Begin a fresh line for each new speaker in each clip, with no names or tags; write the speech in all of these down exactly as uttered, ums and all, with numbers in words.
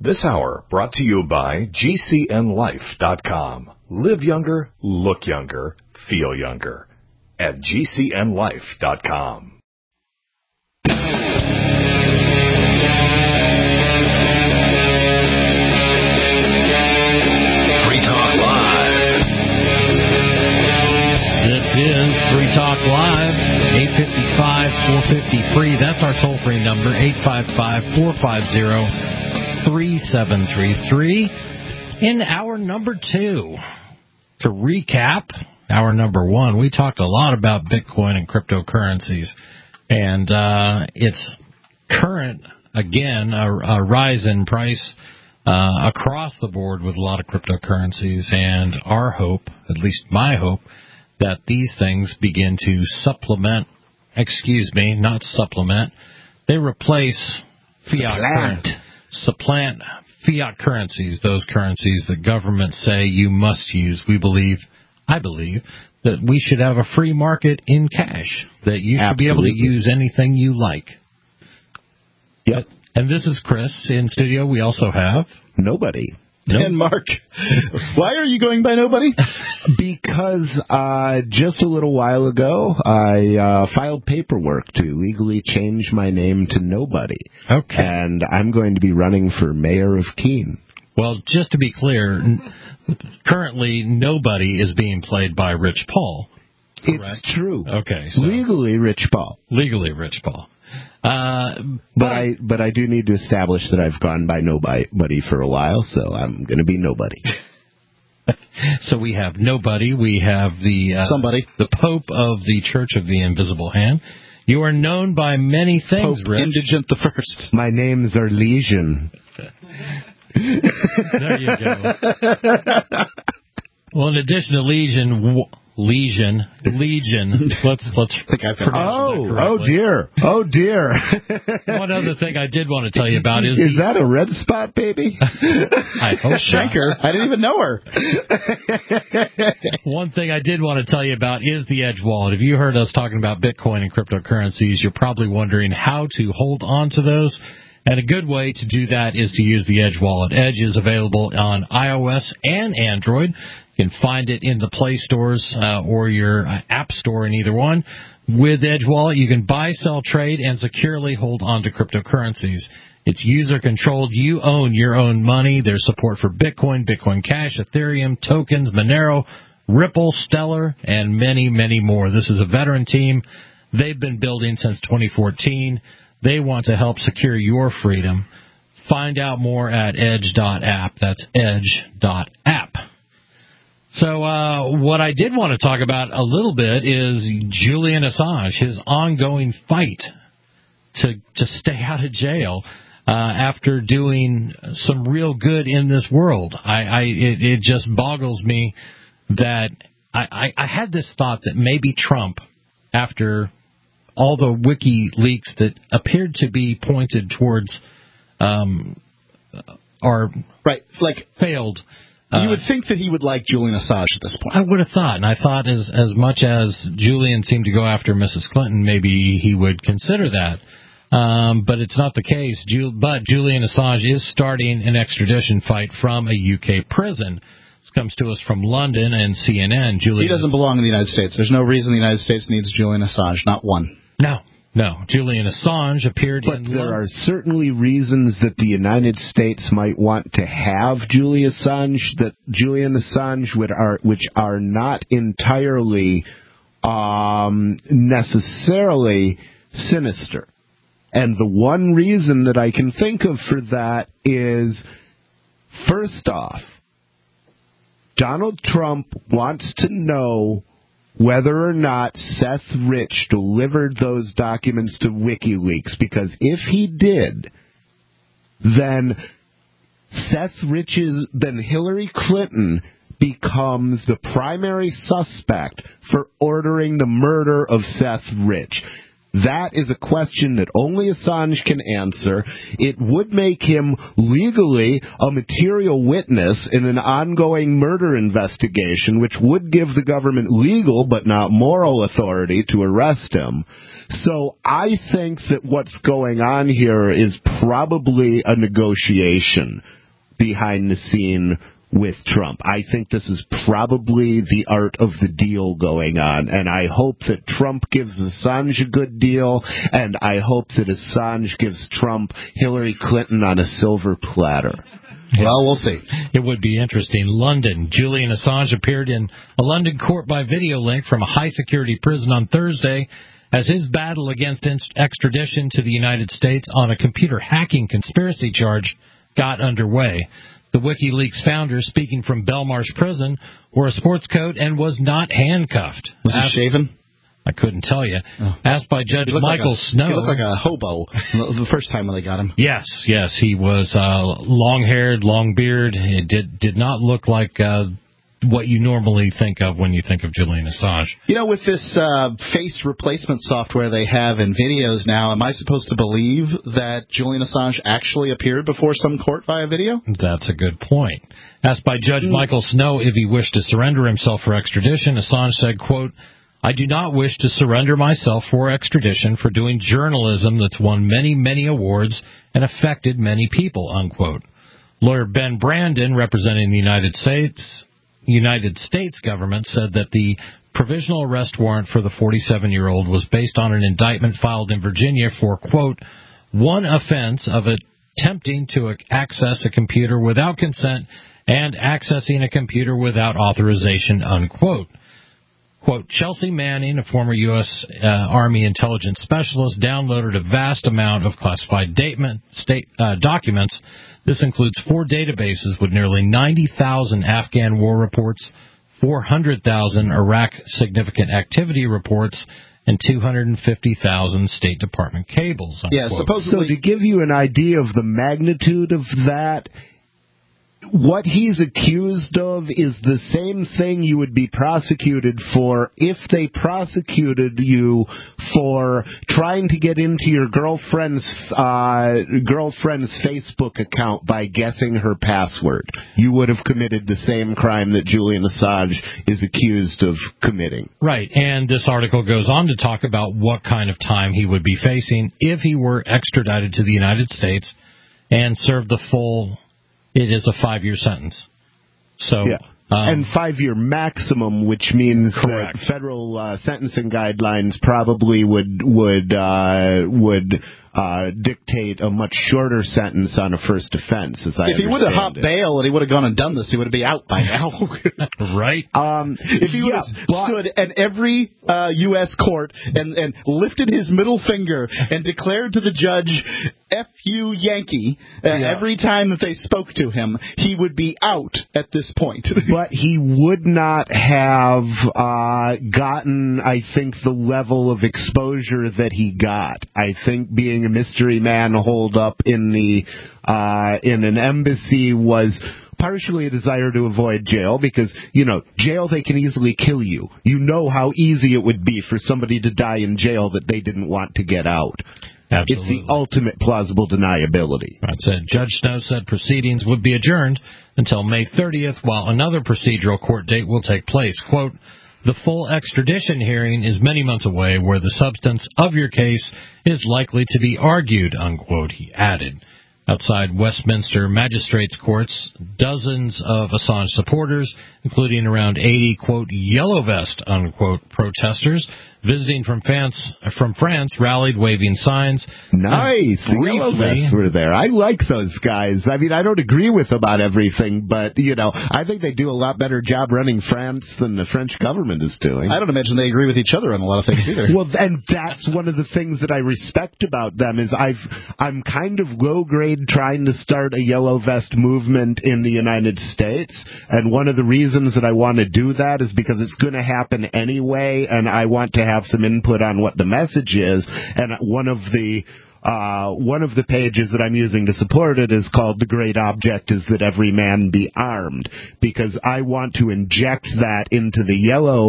This hour brought to you by G C N life dot com. Live younger, look younger, feel younger at G C N life dot com.
Free Talk Live.
This is Free Talk Live, eight five five, four five zero, free. That's our toll-free number, eight five five, four five zero, three seven three three. In hour number two, to recap, hour number one, we talked a lot about Bitcoin and cryptocurrencies, and uh, its current, again, a, a rise in price uh, across the board with a lot of cryptocurrencies, and our hope, at least my hope, that these things begin to supplement, excuse me, not supplement, they replace fiat currency. Supplant fiat currencies, those currencies that governments say you must use. We believe, I believe, that we should have a free market in cash, that you should Absolutely. be able to use anything you like.
Yep.
And this is Chris. In studio, we also have...
Nobody.
Nope. And Mark, why are you going by Nobody?
Because uh, just a little while ago, I uh, filed paperwork to legally change my name to Nobody.
Okay.
And I'm going to be running for mayor of Keene.
Well, just to be clear, currently Nobody is being played by Rich Paul. Correct?
It's true.
Okay. So
legally Rich Paul.
Legally Rich Paul. Uh,
but, but I but I do need to establish that I've gone by Nobody for a while, so I'm going to be Nobody.
So we have Nobody. We have the uh,
somebody,
the Pope of the Church of the Invisible Hand. You are known by many things,
Pope
Rich.
Indigent the First.
My names are Legion.
There you go. Well, in addition to Legion. W- Legion, Legion. Let's let's.
I think I've
oh, oh dear, oh dear.
One other thing I did want to tell you about is
is
the,
that a red spot, baby?
I hope
Shanker. I didn't even know her.
One thing I did want to tell you about is the Edge wallet. If you heard us talking about Bitcoin and cryptocurrencies, you're probably wondering how to hold on to those. And a good way to do that is to use the Edge wallet. Edge is available on iOS and Android. You can find it in the Play stores uh, or your uh, App Store in either one. With Edge Wallet, you can buy, sell, trade, and securely hold on to cryptocurrencies. It's user-controlled. You own your own money. There's support for Bitcoin, Bitcoin Cash, Ethereum, tokens, Monero, Ripple, Stellar, and many, many more. This is a veteran team. They've been building since twenty fourteen. They want to help secure your freedom. Find out more at edge dot app. That's edge dot app. So uh, what I did want to talk about a little bit is Julian Assange, his ongoing fight to to stay out of jail uh, after doing some real good in this world. I, I it, it just boggles me that I, I, I had this thought that maybe Trump, after all the WikiLeaks that appeared to be pointed towards um, our
right, like
failed.
You would think that he would like Julian Assange at this point.
I would have thought, and I thought as as much as Julian seemed to go after Missus Clinton, maybe he would consider that. Um, but it's not the case. Ju- but Julian Assange is starting an extradition fight from a U K prison. This comes to us from London and C N N. Julian
he doesn't belong in the United States. There's no reason the United States needs Julian Assange, not one.
No. No, Julian Assange appeared
but
in...
But there
London.
are certainly reasons that the United States might want to have Julian Assange, that Julian Assange would are, which are not entirely um, necessarily sinister. And the one reason that I can think of for that is, first off, Donald Trump wants to know whether or not Seth Rich delivered those documents to WikiLeaks, because if he did, then Seth Rich's, then Hillary Clinton becomes the primary suspect for ordering the murder of Seth Rich. That is a question that only Assange can answer. It would make him legally a material witness in an ongoing murder investigation, which would give the government legal but not moral authority to arrest him. So I think that what's going on here is probably a negotiation behind the scene with Trump. I think this is probably the art of the deal going on, and I hope that Trump gives Assange a good deal, and I hope that Assange gives Trump Hillary Clinton on a silver platter.
Well, we'll see.
It would be interesting. London. Julian Assange appeared in a London court by video link from a high-security prison on Thursday as his battle against extradition to the United States on a computer hacking conspiracy charge got underway. The WikiLeaks founder, speaking from Belmarsh Prison, wore a sports coat and was not handcuffed.
Was he
Asked,
shaven?
I couldn't tell you.
Oh.
Asked by Judge Michael
like a,
Snow.
He looked like a hobo the first time when they got him.
Yes, yes. He was uh, long-haired, long beard. It did, did not look like uh, what you normally think of when you think of Julian Assange.
You know, with this uh, face replacement software they have in videos now, am I supposed to believe that Julian Assange actually appeared before some court via video?
That's a good point. Asked by Judge mm. Michael Snow if he wished to surrender himself for extradition, Assange said, quote, "I do not wish to surrender myself for extradition for doing journalism that's won many, many awards and affected many people," unquote. Lawyer Ben Brandon, representing the United States United States government, said that the provisional arrest warrant for the forty-seven-year-old was based on an indictment filed in Virginia for, quote, one offense of attempting to access a computer without consent and accessing a computer without authorization, unquote. Quote, Chelsea Manning, a former U S Uh, Army intelligence specialist, downloaded a vast amount of classified data, state, uh, documents. This includes four databases with nearly ninety thousand Afghan war reports, four hundred thousand Iraq significant activity reports, and two hundred fifty thousand State Department cables. Unquote.
Yeah, supposedly.
So to give you an idea of the magnitude of that, what he's accused of is the same thing you would be prosecuted for if they prosecuted you for trying to get into your girlfriend's uh, girlfriend's Facebook account by guessing her password. You would have committed the same crime that Julian Assange is accused of committing.
Right, and this article goes on to talk about what kind of time he would be facing if he were extradited to the United States and served the full. It is a five-year sentence. So,
yeah. um, and five-year maximum, which means
correct.
that federal uh, sentencing guidelines probably would would uh, would uh, dictate a much shorter sentence on a first offense. As I
if he would have hopped
it.
bail and he would have gone and done this, he would be out by now.
Right?
Um,
if he would
yeah,
have
but,
stood at every uh, U S court and, and lifted his middle finger and declared to the judge, F you Yankee, uh, yeah. every time that they spoke to him, he would be out at this point.
But he would not have uh, gotten, I think, the level of exposure that he got. I think being a mystery man holed up in the uh, in an embassy was partially a desire to avoid jail because, you know, jail, they can easily kill you. You know how easy it would be for somebody to die in jail that they didn't want to get out.
Absolutely.
It's the ultimate plausible deniability.
That's it. Judge Snow said proceedings would be adjourned until May thirtieth, while another procedural court date will take place. Quote, the full extradition hearing is many months away where the substance of your case is likely to be argued, unquote, he added. Outside Westminster magistrates' courts, dozens of Assange supporters, including around eighty, quote, yellow vest, unquote, protesters, visiting from France, from France rallied waving signs.
Nice. The yellow vests were there. I like those guys. I mean, I don't agree with them on everything, but, you know, I think they do a lot better job running France than the French government is doing.
I don't imagine they agree with each other on a lot of things either.
Well, and that's one of the things that I respect about them is I've, I'm kind of low-grade trying to start a yellow vest movement in the United States, and one of the reasons that I want to do that is because it's going to happen anyway, and I want to have some input on what the message is, and one of the uh, one of the pages that I'm using to support it is called The Great Object is That Every Man Be Armed, because I want to inject that into the yellow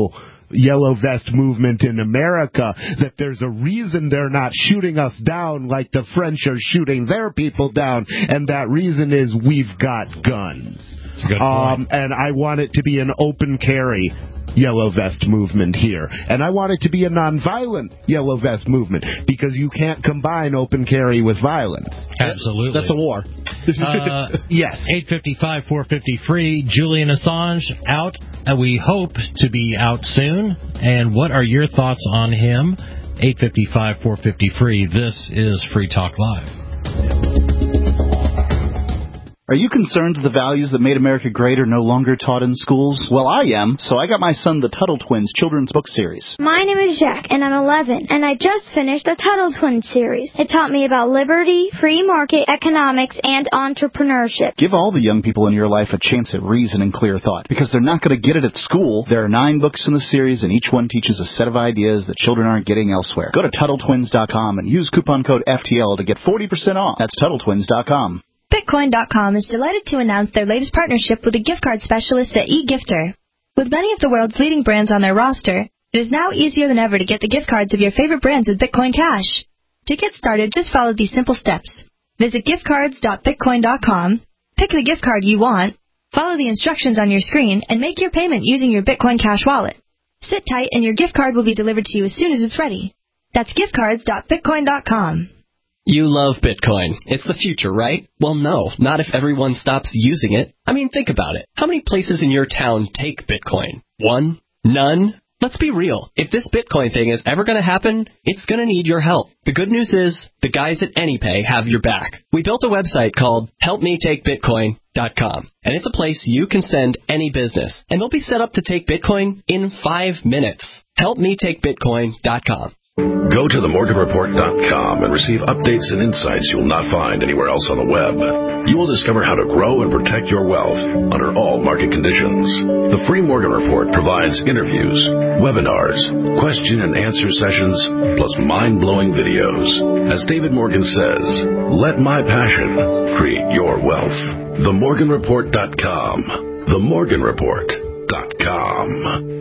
yellow vest movement in America, that there's a reason they're not shooting us down like the French are shooting their people down, and that reason is we've got guns.
That's a good
um,
point.
and I want it to be an open carry yellow vest movement here. And I want it to be a nonviolent yellow vest movement, because you can't combine open carry with violence.
Absolutely.
That's a war.
Uh,
yes.
eight fifty-five, four fifty free. Julian Assange out. Uh, we hope to be out soon. And what are your thoughts on him? eight fifty-five, four fifty free. This is Free Talk Live.
Are you concerned that the values that made America great are no longer taught in schools? Well, I am, so I got my son the Tuttle Twins children's book series.
My name is Jack, and I'm eleven, and I just finished the Tuttle Twins series. It taught me about liberty, free market economics, and entrepreneurship.
Give all the young people in your life a chance at reason and clear thought, because they're not going to get it at school. There are nine books in the series, and each one teaches a set of ideas that children aren't getting elsewhere. Go to Tuttle Twins dot com and use coupon code F T L to get forty percent off. That's Tuttle Twins dot com.
Bitcoin dot com is delighted to announce their latest partnership with a gift card specialist at eGifter. With many of the world's leading brands on their roster, it is now easier than ever to get the gift cards of your favorite brands with Bitcoin Cash. To get started, just follow these simple steps. Visit gift cards dot bitcoin dot com, pick the gift card you want, follow the instructions on your screen, and make your payment using your Bitcoin Cash wallet. Sit tight and your gift card will be delivered to you as soon as it's ready. That's gift cards dot bitcoin dot com.
You love Bitcoin. It's the future, right? Well, no, not if everyone stops using it. I mean, think about it. How many places in your town take Bitcoin? One? None? Let's be real. If this Bitcoin thing is ever going to happen, it's going to need your help. The good news is, the guys at AnyPay have your back. We built a website called help me take bitcoin dot com, and it's a place you can send any business, and they'll be set up to take Bitcoin in five minutes. help me take bitcoin dot com.
Go to the morgan report dot com and receive updates and insights you will not find anywhere else on the web. You will discover how to grow and protect your wealth under all market conditions. The free Morgan Report provides interviews, webinars, question and answer sessions, plus mind-blowing videos. As David Morgan says, let my passion create your wealth. the morgan report dot com. the morgan report dot com.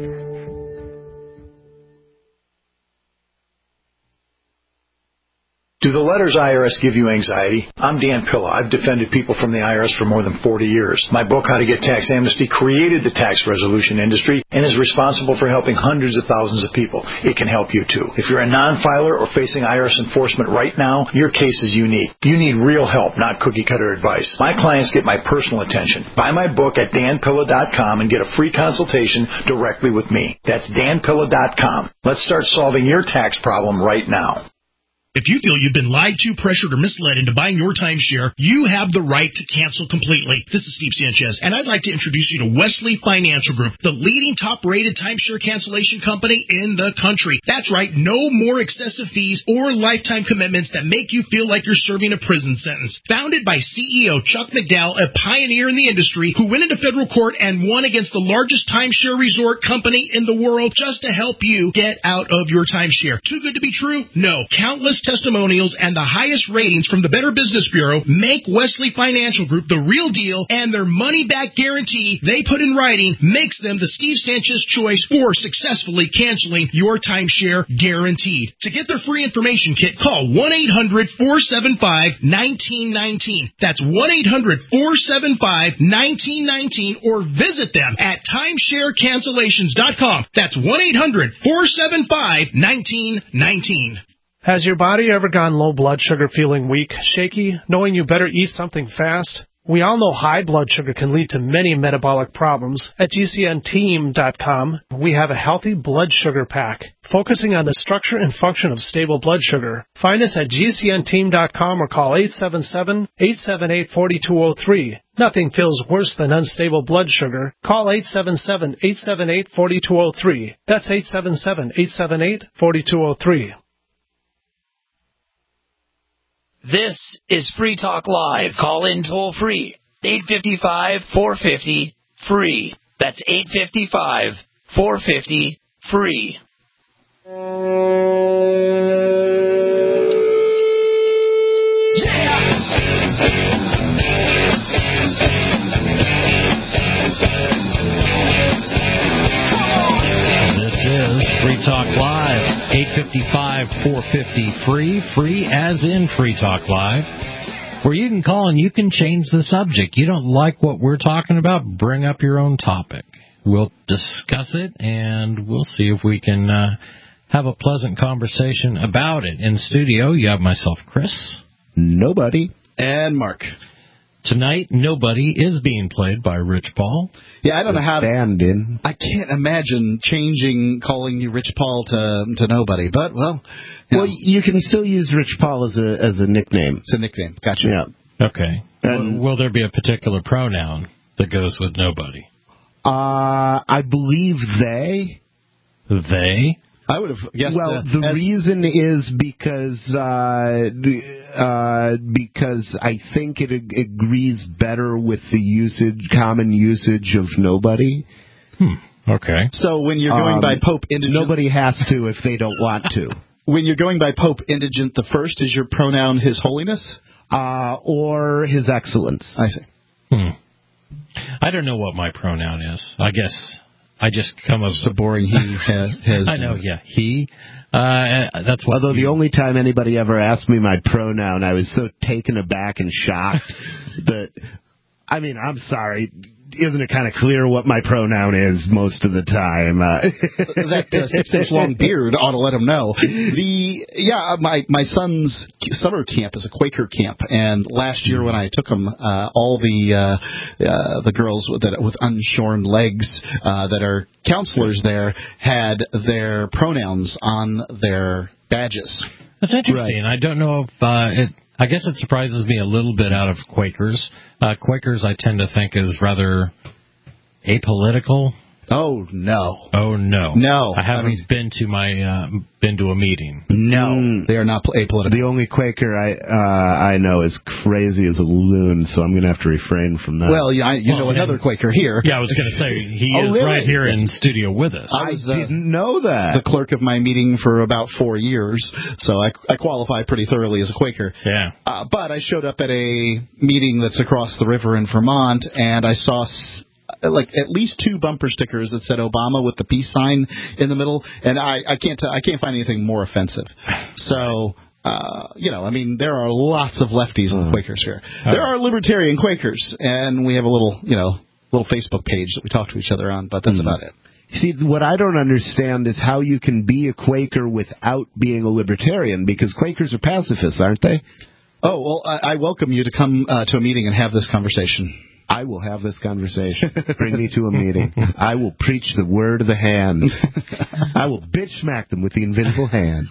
Do the letters I R S give you anxiety? I'm Dan Pilla. I've defended people from the I R S for more than forty years. My book, How to Get Tax Amnesty, created the tax resolution industry and is responsible for helping hundreds of thousands of people. It can help you, too. If you're a non-filer or facing I R S enforcement right now, your case is unique. You need real help, not cookie-cutter advice. My clients get my personal attention. Buy my book at dan pilla dot com and get a free consultation directly with me. That's dan pilla dot com. Let's start solving your tax problem right now.
If you feel you've been lied to, pressured, or misled into buying your timeshare, you have the right to cancel completely. This is Steve Sanchez, and I'd like to introduce you to Wesley Financial Group, the leading top-rated timeshare cancellation company in the country. That's right, no more excessive fees or lifetime commitments that make you feel like you're serving a prison sentence. Founded by C E O Chuck McDowell, a pioneer in the industry who went into federal court and won against the largest timeshare resort company in the world just to help you get out of your timeshare. Too good to be true? No. Countless testimonials and the highest ratings from the Better Business Bureau make Wesley Financial Group the real deal, and their money-back guarantee they put in writing makes them the Steve Sanchez choice for successfully canceling your timeshare guaranteed. To get their free information kit, call one eight hundred four seven five one nine one nine. That's one eight hundred four seven five one nine one nine, or visit them at timeshare cancellations dot com. That's one eight hundred four seven five one nine one nine.
Has your body ever gone low blood sugar, feeling weak, shaky, knowing you better eat something fast? We all know high blood sugar can lead to many metabolic problems. At G C N team dot com, we have a healthy blood sugar pack, focusing on the structure and function of stable blood sugar. Find us at G C N team dot com or call eight seven seven, eight seven eight, four two zero three. Nothing feels worse than unstable blood sugar. Call eight seven seven, eight seven eight, four two zero three. That's eight seven seven, eight seven eight, four two zero three.
This is Free Talk Live. Call in toll free. eight five five, four five zero, free. That's eight five five, four five zero, free.
This eight five five, four five zero, free, free as in Free Talk Live, where you can call and you can change the subject. You don't like what we're talking about, bring up your own topic. We'll discuss it, and we'll see if we can uh, have a pleasant conversation about it. In the studio, you have myself, Chris.
Nobody.
And Mark.
Tonight, Nobody is being played by Rich Paul.
Yeah, I don't know how to...
Stand in.
I can't imagine changing, calling you Rich Paul to to Nobody, but, well... You
well,
know.
you can still use Rich Paul as a as a nickname.
It's a nickname. Gotcha.
Yeah.
Okay. And will, will there be a particular pronoun that goes with Nobody?
Uh, I believe they.
They?
I would have guessed.
Well,
uh,
the
as,
reason is because uh, uh, because I think it ag- agrees better with the usage, common usage of Nobody.
Hmm. Okay.
So when you're going
um,
by Pope Indigent,
nobody has to if they don't want to.
When you're going by Pope Indigent the First, is your pronoun His Holiness,
uh, or His Excellence?
I see.
Hmm. I don't know what my pronoun is. I guess. I just come up
so boring. He has.
I know, yeah. He. Uh, that's what.
Although
he,
the only time anybody ever asked me my pronoun, I was so taken aback and shocked that. I mean, I'm sorry. Isn't it kind of clear what my pronoun is most of the time? Uh,
that uh, six-inch long beard ought to let him know. The yeah, my my son's summer camp is a Quaker camp, and last year when I took him, uh, all the uh, uh, the girls with, that, with unshorn legs uh, that are counselors there had their pronouns on their badges.
That's interesting. Right. I don't know if uh, it. I guess it surprises me a little bit out of Quakers. Uh, Quakers, I tend to think is rather apolitical.
Oh no!
Oh no!
No,
I haven't
I mean,
been to my uh, been to a meeting.
No,
mm,
they are not apolitical.
The only Quaker I uh, I know is crazy as a loon, so I'm going to have to refrain from that.
Well, yeah, I, you well, know another Quaker here.
Yeah, I was going to say he
oh,
is
really?
right here yes. in studio with us.
I, was, uh,
didn't know that.
The clerk of my meeting for about four years, so I, I qualify pretty thoroughly as a Quaker.
Yeah.
Uh, but I showed up at a meeting that's across the river in Vermont, and I saw. S- like at least two bumper stickers that said Obama with the peace sign in the middle, and I, I can't t- I can't find anything more offensive. So, uh, you know, I mean, there are lots of lefties and Quakers here. There are libertarian Quakers, and we have a little, you know, little Facebook page that we talk to each other on, but that's mm. about it.
See, what I don't understand is how you can be a Quaker without being a libertarian, because Quakers are pacifists, aren't they?
Oh, well, I, I welcome you to come uh, to a meeting and have this conversation.
I will have this conversation. Bring me to a meeting. I will preach the word of the hand. I will bitch smack them with the invisible hand.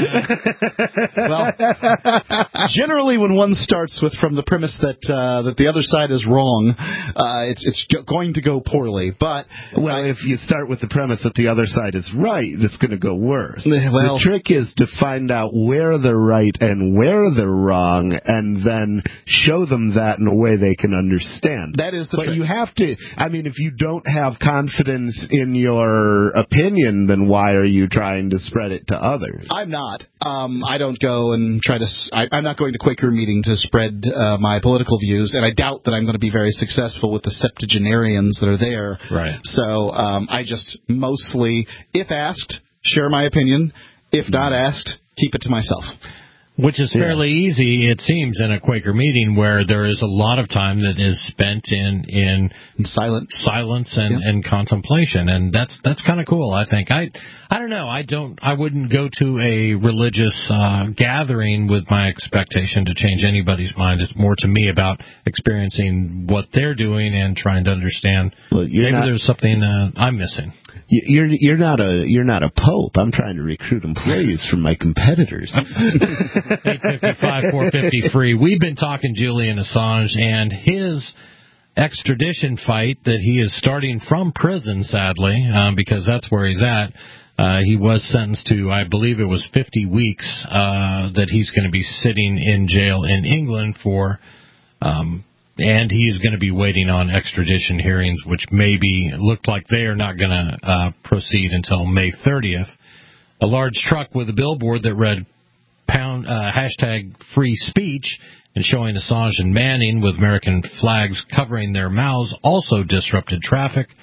Well, generally when one starts with from the premise that uh, that the other side is wrong, uh, it's it's going to go poorly. But
well, if you start with the premise that the other side is right, it's going to go worse.
Well,
the trick is to find out where they're right and where they're wrong, and then show them that in a way they can understand.
That is the
but
trick.
You have to, I mean, if you don't have confidence in your opinion, then why are you trying to spread it to others?
I'm not. Um, I don't go and try to, I, I'm not going to Quaker meeting to spread uh, my political views, and I doubt that I'm going to be very successful with the septuagenarians that are there.
Right.
So um, I just mostly, if asked, share my opinion. If not asked, keep it to myself.
Which is fairly yeah. easy, it seems, in a Quaker meeting where there is a lot of time that is spent in in
silence,
silence and,
yeah.
and contemplation, and that's that's kind of cool. I think I I don't know. I don't. I wouldn't go to a religious uh, gathering with my expectation to change anybody's mind. It's more to me about experiencing what they're doing and trying to understand.
Well, maybe
not, there's something uh, I'm missing.
You're you're not a you're not a pope. I'm trying to recruit employees from my competitors.
eight five five, four five zero, free. We've been talking Julian Assange and his extradition fight that he is starting from prison, sadly, um, because that's where he's at. Uh, he was sentenced to, I believe it was fifty weeks, uh, that he's going to be sitting in jail in England for, um, and he's going to be waiting on extradition hearings, which maybe looked like they are not going to uh, proceed until May thirtieth. A large truck with a billboard that read pound uh, hashtag free speech and showing Assange and Manning with American flags covering their mouths also disrupted traffic.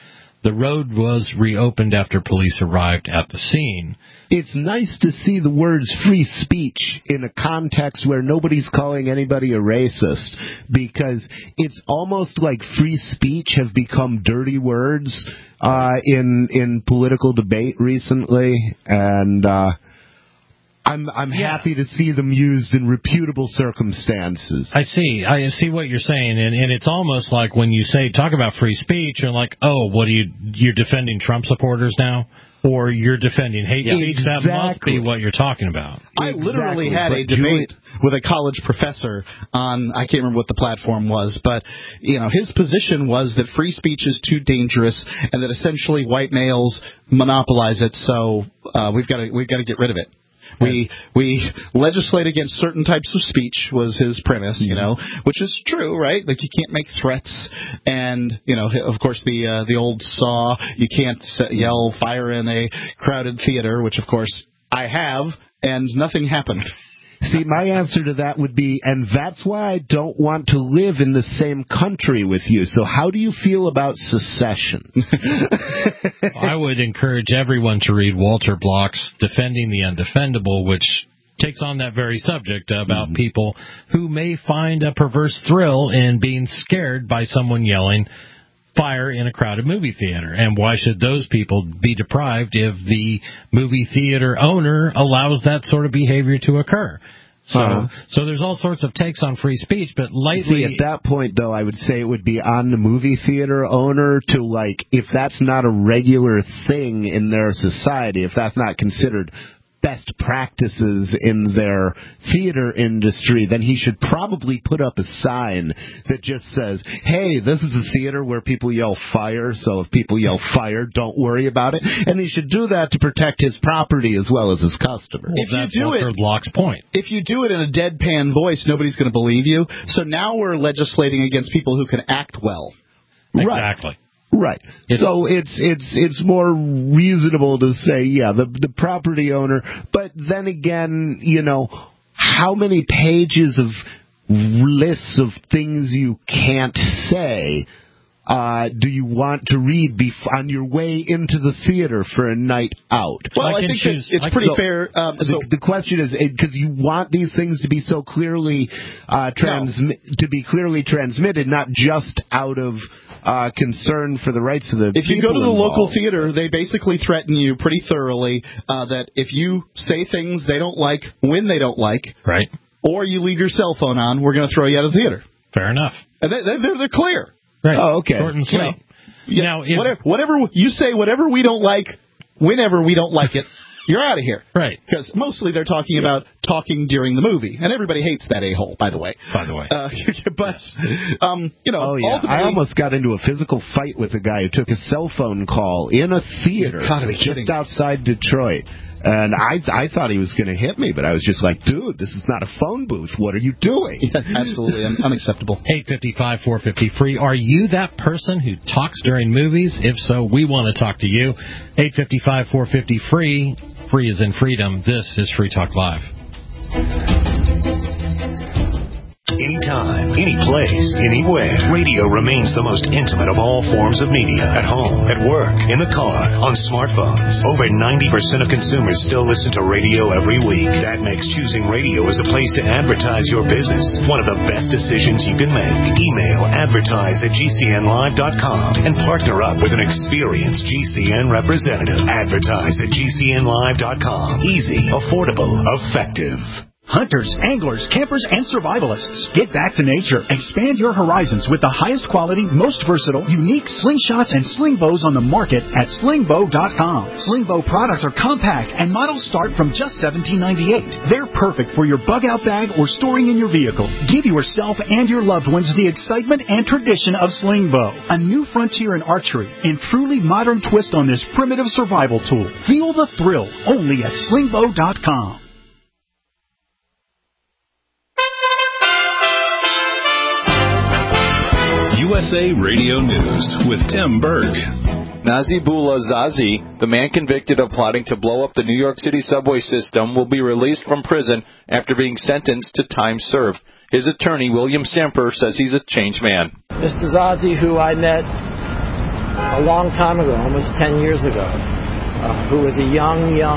The road was reopened after police arrived at the scene.
It's nice to see the words free speech in a context where nobody's calling anybody a racist, because it's almost like free speech have become dirty words uh, in in political debate recently, and uh, I'm I'm
yeah.
happy to see them used in reputable circumstances.
I see. I see what you're saying, and, and it's almost like when you say talk about free speech, you're like, oh, what are you? You're defending Trump supporters now, or you're defending hate
yeah,
speech?
Exactly.
That must be what you're talking about.
I literally
exactly.
had
but
a debate Julie... with a college professor on, I can't remember what the platform was, but you know his position was that free speech is too dangerous, and that essentially white males monopolize it. So uh, we've got to we've got to get rid of it. We we legislate against certain types of speech was his premise, you know, which is true, right? Like you can't make threats, and you know, of course, the uh, the old saw, you can't yell fire in a crowded theater, which of course I have, and nothing happened.
See, my answer to that would be, and that's why I don't want to live in the same country with you. So how do you feel about secession?
I would encourage everyone to read Walter Block's Defending the Undefendable, which takes on that very subject about mm-hmm. people who may find a perverse thrill in being scared by someone yelling fire in a crowded movie theater. And why should those people be deprived if the movie theater owner allows that sort of behavior to occur? So, uh-huh. so there's all sorts of takes on free speech, but lately...
See, at that point, though, I would say it would be on the movie theater owner to, like, if that's not a regular thing in their society, if that's not considered best practices in their theater industry, then he should probably put up a sign that just says, hey, this is a theater where people yell fire, so if people yell fire, don't worry about it. And he should do that to protect his property as well as his customers.
Well,
if
that's
you do
Walter
it,
Block's point.
If you do it in a deadpan voice, nobody's going to believe you. So now we're legislating against people who can act well.
Exactly.
Right. Right. It's, so it's it's it's more reasonable to say, yeah, the the property owner. But then again, you know, how many pages of lists of things you can't say uh, do you want to read bef- on your way into the theater for a night out?
Well, I, I think choose, it's pretty so, fair. Um, so
the, the question is, because you want these things to be so clearly uh, transmi- no. to be clearly transmitted, not just out of Uh, concern for the rights of the
If you go to the
involved.
local theater, they basically threaten you pretty thoroughly uh, that if you say things they don't like when they don't like,
right,
or you leave your cell phone on, we're going to throw you out of the theater.
Fair enough.
And they, they're, they're clear.
Right.
Oh, okay.
Short and sweet.
You know, yeah,
now, if,
whatever, whatever you say, whatever we don't like, whenever we don't like it, you're out of here.
Right.
Because mostly they're talking yeah. about talking during the movie. And everybody hates that a-hole, by the way.
By the way.
Uh, but, um, you know,
oh, yeah.
ultimately...
I almost got into a physical fight with a guy who took a cell phone call in a theater just outside Detroit. And I I thought he was going to hit me, but I was just like, dude, this is not a phone booth. What are you doing?
Yeah, absolutely un- unacceptable.
eight five five, four five zero, free. Are you that person who talks during movies? If so, we want to talk to you. eight five five, four five zero, free. Free is in freedom. This is Free Talk Live.
Anytime, any place, anywhere. Radio remains the most intimate of all forms of media. At home, at work, in the car, on smartphones. Over ninety percent of consumers still listen to radio every week. That makes choosing radio as a place to advertise your business one of the best decisions you can make. Email advertise at G C N live dot com and partner up with an experienced G C N representative. Advertise at G C N live dot com. Easy, affordable, effective.
Hunters, anglers, campers, and survivalists. Get back to nature. Expand your horizons with the highest quality, most versatile, unique slingshots and sling bows on the market at sling bow dot com. Sling bow products are compact and models start from just seventeen ninety-eight. They're perfect for your bug-out bag or storing in your vehicle. Give yourself and your loved ones the excitement and tradition of sling bow. A new frontier in archery and truly modern twist on this primitive survival tool. Feel the thrill only at sling bow dot com.
U S A Radio News with Tim Berg.
Nazibullah Zazi, the man convicted of plotting to blow up the New York City subway system, will be released from prison after being sentenced to time served. His attorney, William Stemper, says he's a changed man.
Mister Zazi, who I met a long time ago, almost ten years ago, uh, who was a young, young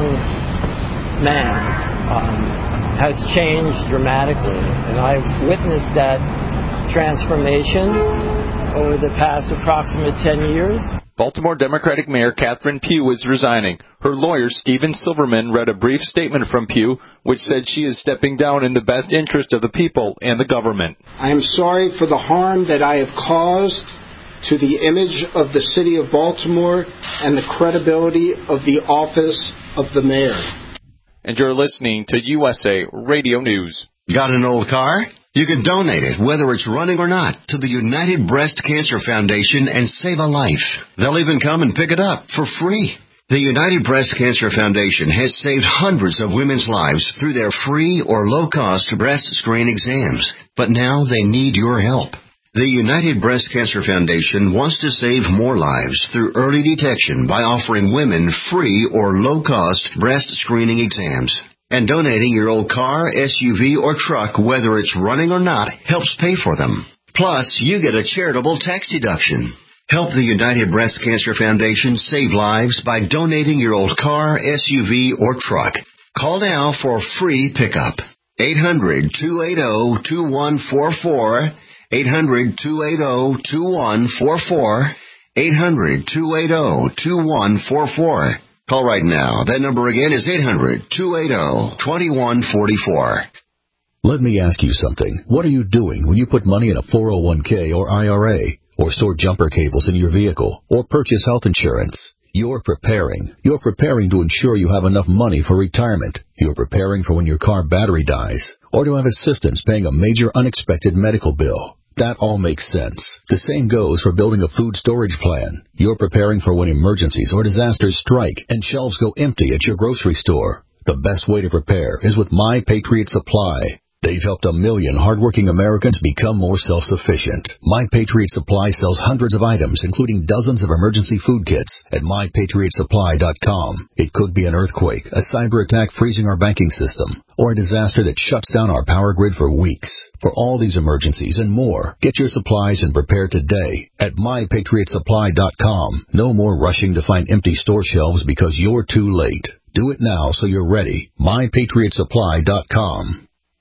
man, um, has changed dramatically. And I've witnessed that transformation over the past approximate ten years.
Baltimore Democratic Mayor Catherine Pugh is resigning. Her lawyer, Stephen Silverman, read a brief statement from Pugh, which said she is stepping down in the best interest of the people and the government.
I am sorry for the harm that I have caused to the image of the city of Baltimore and the credibility of the office of the mayor.
And you're listening to U S A Radio News.
Got an old car? You can donate it, whether it's running or not, to the United Breast Cancer Foundation and save a life. They'll even come and pick it up for free. The United Breast Cancer Foundation has saved hundreds of women's lives through their free or low-cost breast screen exams. But now they need your help. The United Breast Cancer Foundation wants to save more lives through early detection by offering women free or low-cost breast screening exams. And donating your old car, S U V, or truck, whether it's running or not, helps pay for them. Plus, you get a charitable tax deduction. Help the United Breast Cancer Foundation save lives by donating your old car, S U V, or truck. Call now for a free pickup. eight hundred, two eight zero, two one four four. eight hundred, two eight zero, two one four four. eight hundred, two eight zero, two one four four. Call right now. That number again is eight hundred, two eight zero, two one four four.
Let me ask you something. What are you doing when you put money in a four oh one k or I R A, or store jumper cables in your vehicle, or purchase health insurance? You're preparing. You're preparing to ensure you have enough money for retirement. You're preparing for when your car battery dies, or to have assistance paying a major unexpected medical bill. That all makes sense. The same goes for building a food storage plan. You're preparing for when emergencies or disasters strike and shelves go empty at your grocery store. The best way to prepare is with My Patriot Supply. They've helped a million hardworking Americans become more self-sufficient. My Patriot Supply sells hundreds of items, including dozens of emergency food kits at my patriot supply dot com. It could be an earthquake, a cyber attack freezing our banking system, or a disaster that shuts down our power grid for weeks. For all these emergencies and more, get your supplies and prepare today at my patriot supply dot com. No more rushing to find empty store shelves because you're too late. Do it now so you're ready. my patriot supply dot com.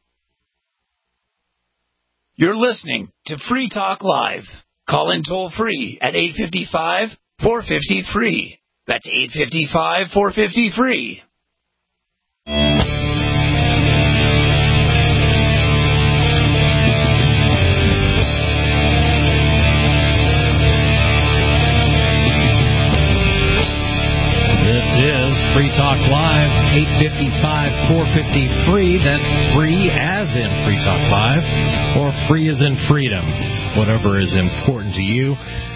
You're listening to Free Talk Live. Call in toll free at eight five five, four five zero, free. That's eight five five, four five zero, free.
Free Talk Live, eight five five, four five zero, free. That's free as in Free Talk Live, or free as in freedom, whatever is important to you.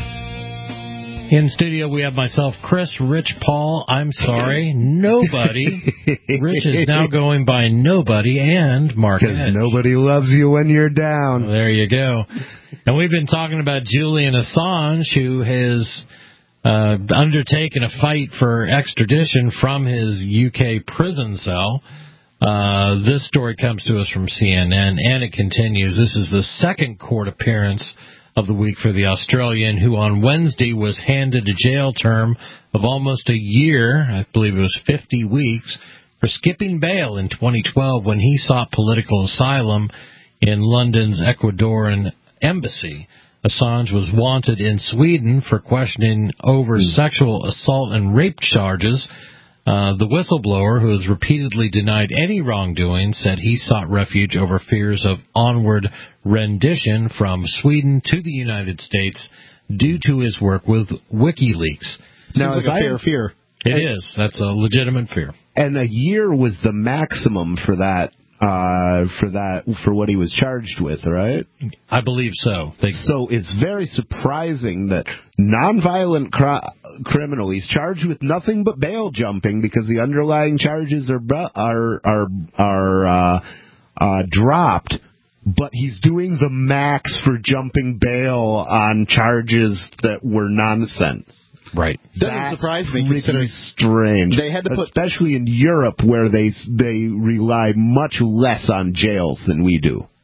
In studio, we have myself, Chris, Rich, Paul, I'm sorry, nobody. Rich is now going by nobody, and Mark Edge.
Nobody loves you when you're down.
Well, there you go. And we've been talking about Julian Assange, who has Uh, undertaken a fight for extradition from his U K prison cell. Uh, this story comes to us from C N N, and it continues. This is the second court appearance of the week for the Australian, who on Wednesday was handed a jail term of almost a year, I believe it was fifty weeks, for skipping bail in twenty twelve when he sought political asylum in London's Ecuadorian embassy. Assange was wanted in Sweden for questioning over mm. sexual assault and rape charges. Uh, the whistleblower, who has repeatedly denied any wrongdoing, said he sought refuge over fears of onward rendition from Sweden to the United States due to his work with WikiLeaks.
Now, Seems like a fair fear.
It and, is. That's a legitimate fear.
And a year was the maximum for that. Uh, for that, for what he was charged with, right?
I believe so. They...
So it's very surprising that nonviolent cr- criminal, he's charged with nothing but bail jumping because the underlying charges are are are are uh, uh, dropped, but he's doing the max for jumping bail on charges that were nonsense.
Right.
Doesn't surprise me.
Really strange.
They had to put,
especially in Europe where they they rely much less on jails than we do.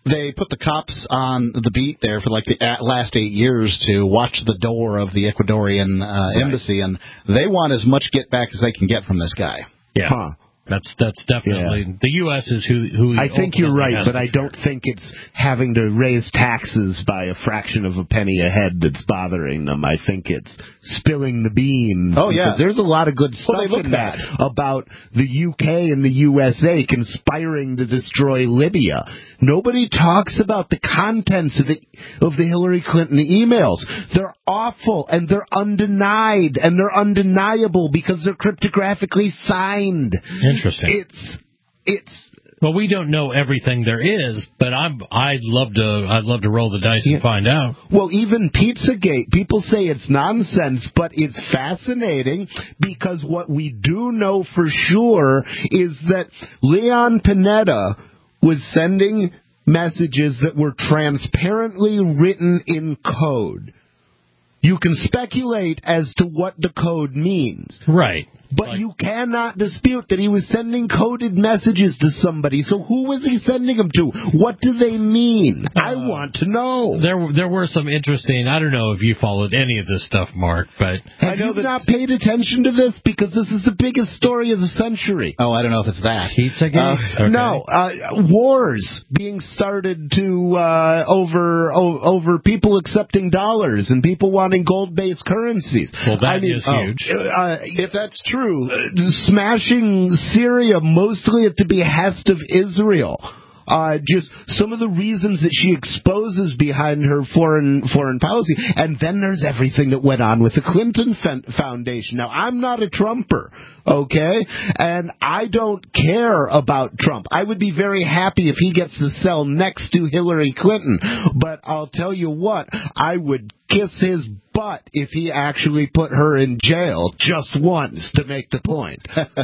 they put the cops on the beat there for like the last eight years to watch the door of the Ecuadorian uh, right. embassy, and they want as much get back as they can get from this guy.
Yeah. Huh. That's that's definitely yeah. the U S is who who.
I think you're right, but I don't think it's having to raise taxes by a fraction of a penny a head that's bothering them. I think it's spilling the beans.
Oh yeah,
there's a lot of good stuff
well,
in that about the U K and the U S A conspiring to destroy Libya. Nobody talks about the contents of the of the Hillary Clinton emails. They're awful and they're undenied and they're undeniable because they're cryptographically signed.
Interesting.
It's it's
well, we don't know everything there is, but I'm I'd love to I'd love to roll the dice yeah. and find out.
Well, even Pizzagate, people say it's nonsense, but it's fascinating because what we do know for sure is that Leon Panetta was sending messages that were transparently written in code. You can speculate as to what the code means.
Right.
But like, you cannot dispute that he was sending coded messages to somebody. So who was he sending them to? What do they mean? Uh, I want to know.
There there were some interesting, I don't know if you followed any of this stuff, Mark, but...
Have I know you that not paid attention to this? Because this is the biggest story of the century.
Oh, I don't know if it's that.
Pizzagate?
Uh, okay. No, uh, wars being started to uh, over o- over people accepting dollars and people wanting gold-based currencies.
Well, that
I mean,
is huge.
Uh, if that's true, True. Uh, smashing Syria mostly at the behest of Israel. Uh, just some of the reasons that she exposes behind her foreign foreign policy. And then there's everything that went on with the Clinton Foundation. Now, I'm not a Trumper, okay? And I don't care about Trump. I would be very happy if he gets to sell next to Hillary Clinton. But I'll tell you what, I would kiss his butt if he actually put her in jail just once to make the point.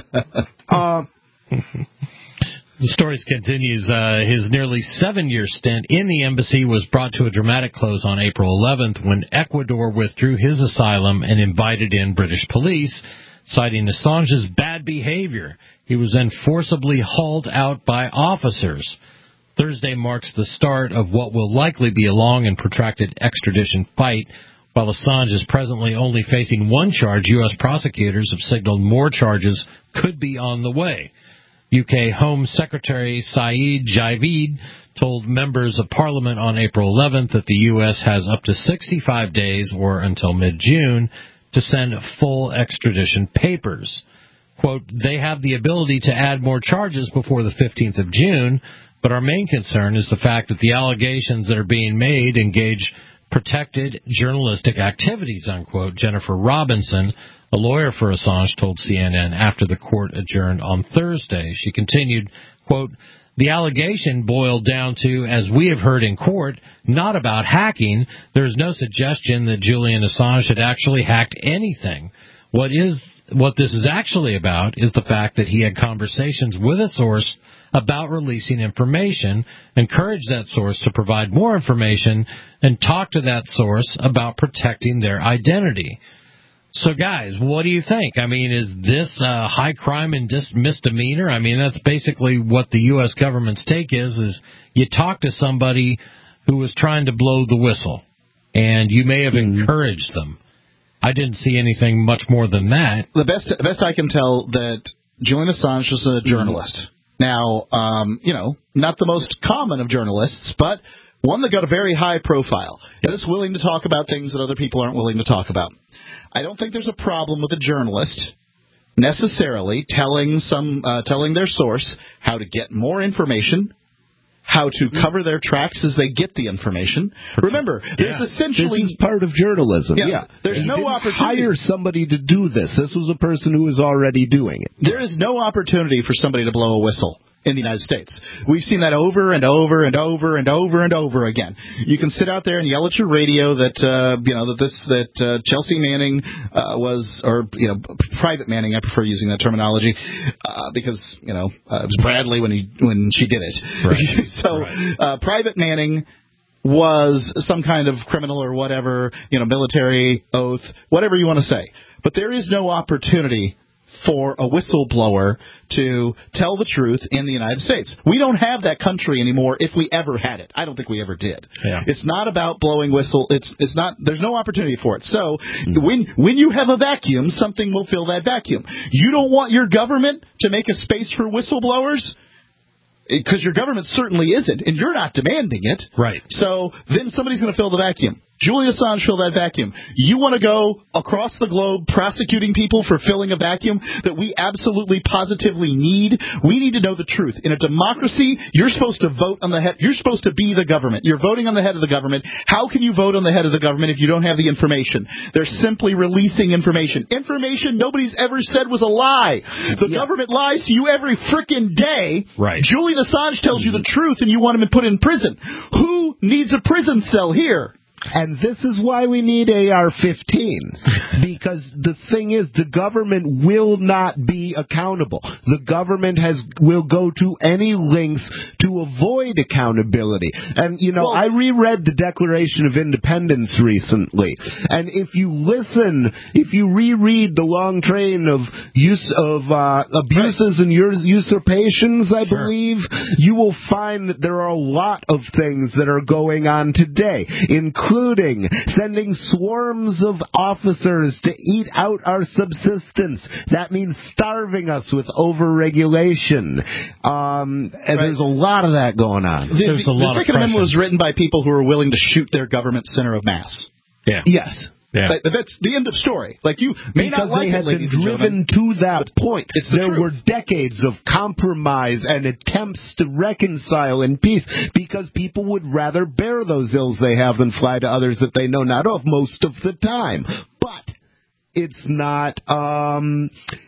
uh,
The story continues. Uh, his nearly seven-year stint in the embassy was brought to a dramatic close on April eleventh when Ecuador withdrew his asylum and invited in British police, citing Assange's bad behavior. He was then forcibly hauled out by officers. Thursday marks the start of what will likely be a long and protracted extradition fight. While Assange is presently only facing one charge, U S prosecutors have signaled more charges could be on the way. U K Home Secretary Saeed Javid told members of Parliament on April eleventh that the U S has up to sixty-five days, or until mid-June, to send full extradition papers. Quote, they have the ability to add more charges before the fifteenth of June, but our main concern is the fact that the allegations that are being made engage protected journalistic activities, unquote. Jennifer Robinson, a lawyer for Assange, told C N N after the court adjourned on Thursday. She continued, quote, the allegation boiled down to, as we have heard in court, not about hacking. There is no suggestion that Julian Assange had actually hacked anything. What is what this is actually about is the fact that he had conversations with a source about releasing information, encouraged that source to provide more information, and talk to that source about protecting their identity. So, guys, what do you think? I mean, is this uh, high crime and dis- misdemeanor? I mean, that's basically what the U S government's take is, is you talk to somebody who was trying to blow the whistle, and you may have encouraged them. I didn't see anything much more than that.
The best, the best I can tell that Julian Assange was a journalist. Now, um, you know, not the most common of journalists, but one that got a very high profile. That is willing to talk about things that other people aren't willing to talk about. I don't think there's a problem with a journalist necessarily telling some uh, telling their source how to get more information, how to cover their tracks as they get the information. Remember, there's
yeah.
essentially...
This is part of journalism, yeah.
yeah. There's
you
no
didn't
opportunity...
hire somebody to do this. This was a person who was already doing it.
There is no opportunity for somebody to blow a whistle in the United States. We've seen that over and over and over and over and over again. You can sit out there and yell at your radio that uh, you know that this that uh, Chelsea Manning uh, was, or you know, Private Manning. I prefer using that terminology uh, because you know uh, it was Bradley when he when she did it. Right. so right. Uh, Private Manning was some kind of criminal or whatever, you know, military oath, whatever you want to say. But there is no opportunity for a whistleblower to tell the truth in the United States. We don't have that country anymore if we ever had it. I don't think we ever did.
Yeah.
It's not about blowing whistle. It's it's not. There's no opportunity for it. So mm-hmm. when when you have a vacuum, something will fill that vacuum. You don't want your government to make a space for whistleblowers? Because your government certainly isn't, and you're not demanding it.
Right.
So then somebody's going to fill the vacuum. Julian Assange filled that vacuum. You want to go across the globe prosecuting people for filling a vacuum that we absolutely positively need? We need to know the truth. In a democracy, you're supposed to vote on the head. You're supposed to be the government. You're voting on the head of the government. How can you vote on the head of the government if you don't have the information? They're simply releasing information. Information nobody's ever said was a lie. The yeah. government lies to you every frickin' day.
Right.
Julian Assange tells you the truth and you want him put in prison. Who needs a prison cell here?
And this is why we need A R fifteens, because the thing is, the government will not be accountable. The government has will go to any lengths to avoid accountability. And, you know, well, I reread the Declaration of Independence recently, and if you listen, if you reread the long train of use of uh, abuses right. and usurpations, I sure. believe, you will find that there are a lot of things that are going on today, including including sending swarms of officers to eat out our subsistence. That means starving us with overregulation. Um, and right. there's a lot of that going on.
The,
there's
the,
a lot
the
of
Second Amendment was written by people who were willing to shoot their government center of mass.
Yeah.
Yes.
Yeah.
That, that's the end of story. Like you may
because
not like
they had
it, ladies
been driven to that point.
It's the
there
truth.
were decades of compromise and attempts to reconcile in peace because people would rather bear those ills they have than fly to others that they know not of most of the time. But it's not, um,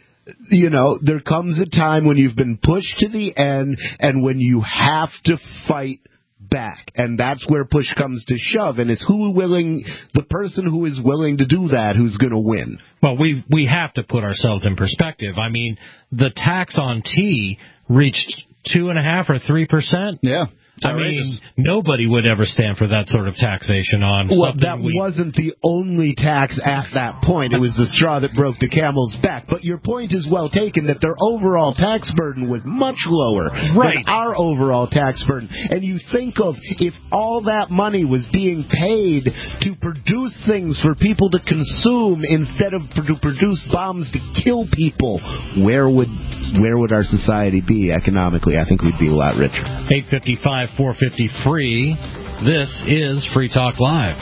you know, there comes a time when you've been pushed to the end and when you have to fight back, and that's where push comes to shove, and it's who willing, the person who is willing to do that, who's going to win.
Well, we we have to put ourselves in perspective. I mean, the tax on tea reached two and a half or three percent.
Yeah.
I mean, nobody would ever stand for that sort of taxation on
well,
something.
Well, that
we...
wasn't the only tax at that point. It was the straw that broke the camel's back. But your point is well taken that their overall tax burden was much lower
right.
than our overall tax burden. And you think of if all that money was being paid to produce things for people to consume instead of to produce bombs to kill people, where would where would our society be economically? I think we'd be a lot richer.
eight fifty-five four fifty free. This is Free Talk Live.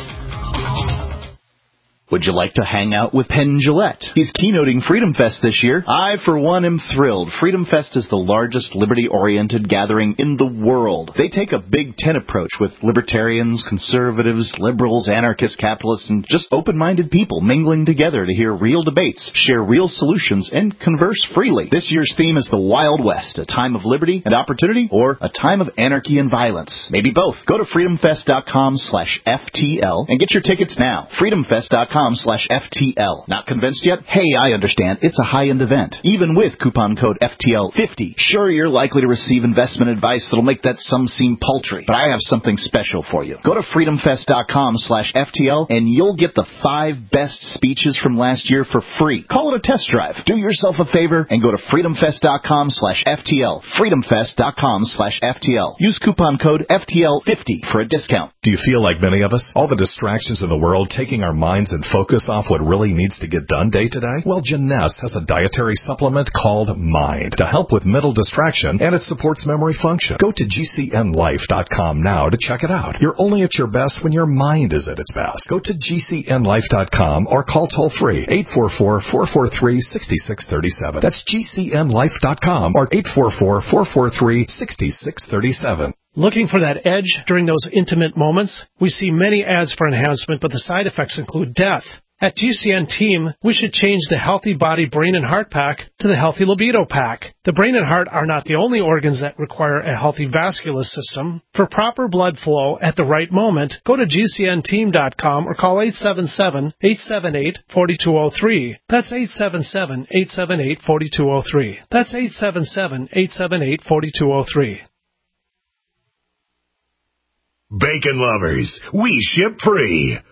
Would you like to hang out with Penn Jillette? He's keynoting Freedom Fest this year. I, for one, am thrilled. Freedom Fest is the largest liberty-oriented gathering in the world. They take a Big Ten approach with libertarians, conservatives, liberals, anarchists, capitalists, and just open-minded people mingling together to hear real debates, share real solutions, and converse freely. This year's theme is the Wild West, a time of liberty and opportunity, or a time of anarchy and violence. Maybe both. Go to freedomfest.com slash FTL and get your tickets now. freedomfest.com slash FTL. Not convinced yet? Hey, I understand. It's a high-end event. Even with coupon code F T L fifty. Sure, you're likely to receive investment advice that'll make that sum seem paltry, but I have something special for you. Go to freedomfest.com slash FTL and you'll get the five best speeches from last year for free. Call it a test drive. Do yourself a favor and go to freedomfest.com slash FTL. freedomfest.com slash FTL. Use coupon code F T L fifty for a discount.
Do you feel like many of us? All the distractions in the world taking our minds and focus off what really needs to get done day to day? Well, Jeunesse has a dietary supplement called Mind to help with mental distraction, and it supports memory function. Go to G C N life dot com now to check it out. You're only at your best when your mind is at its best. Go to G C N life dot com or call toll-free eight four four, four four three, six six three seven. That's G C N life dot com or eight four four, four four three, six six three seven.
Looking for that edge during those intimate moments? We see many ads for enhancement, but the side effects include death. At G C N Team, we should change the Healthy Body, Brain, and Heart Pack to the Healthy Libido Pack. The brain and heart are not the only organs that require a healthy vascular system. For proper blood flow at the right moment, go to G C N team dot com or call eight seven seven, eight seven eight, four two zero three. That's eight seven seven, eight seven eight, four two zero three. That's eight seven seven, eight seven eight, four two zero three.
Bacon lovers, we ship free.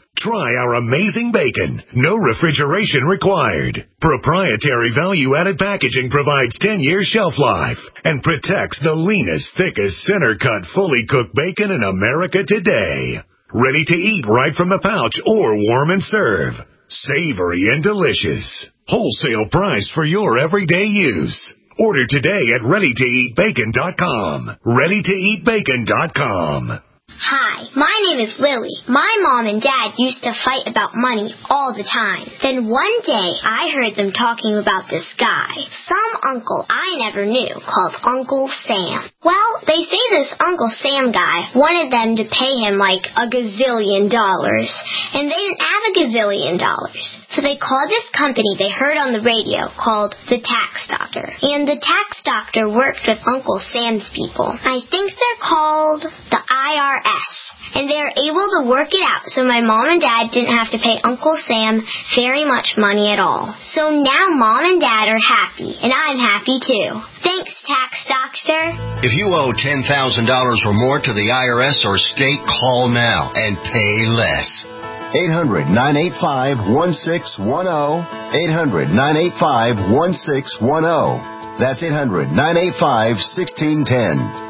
Try our amazing bacon. No refrigeration required. Proprietary value-added packaging provides ten years shelf life and protects the leanest, thickest, center-cut, fully cooked bacon in America today. Ready to eat right from the pouch or warm and serve. Savory and delicious. Wholesale price for your everyday use. Order today at ready to eat bacon dot com. ready to eat bacon dot com.
Hi, my name is Lily. My mom and dad used to fight about money all the time. Then one day, I heard them talking about this guy, some uncle I never knew, called Uncle Sam. Well, they say this Uncle Sam guy wanted them to pay him like a gazillion dollars, and they didn't have a gazillion dollars. So they called this company they heard on the radio called the Tax Doctor. And the Tax Doctor worked with Uncle Sam's people. I think they're called the I R S. And they were able to work it out so my mom and dad didn't have to pay Uncle Sam very much money at all. So now mom and dad are happy, and I'm happy too. Thanks, Tax Doctor.
If you owe ten thousand dollars or more to the I R S or state, call now and pay less. eight hundred, nine eight five, one six one zero. eight hundred, nine eight five, one six one zero. That's eight hundred, nine eight five, one six one zero.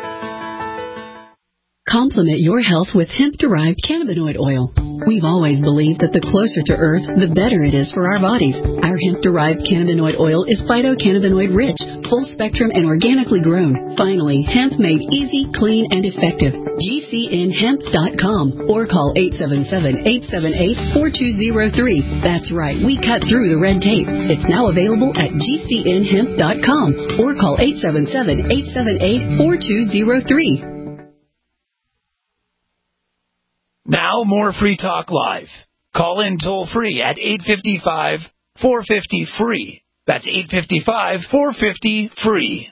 Complement your health with hemp-derived cannabinoid oil. We've always believed that the closer to Earth, the better it is for our bodies. Our hemp-derived cannabinoid oil is phytocannabinoid-rich, full-spectrum, and organically grown. Finally, hemp made easy, clean, and effective. G C N hemp dot com or call eight seven seven, eight seven eight, four two zero three. That's right, we cut through the red tape. It's now available at G C N hemp dot com or call eight seven seven, eight seven eight, four two zero three.
Now more Free Talk Live. Call in toll free at eight five five, four five zero, free. That's eight five five, four five zero, free.